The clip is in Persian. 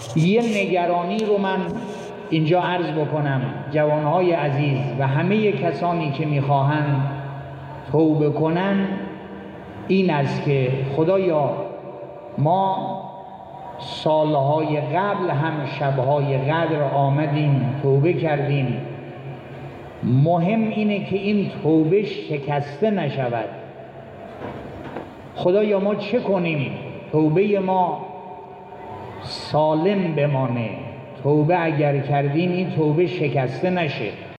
یه نگرانی رو من اینجا عرض بکنم جوانهای عزیز و همه کسانی که میخواهند توبه کنن، این است که خدایا ما سالهای قبل هم شبهای قدر آمدیم توبه کردیم، مهم اینه که این توبه شکسته نشود. خدایا ما چه کنیم توبه ما سالم بمانه، توبه اگر کردیم این توبه شکسته نشه.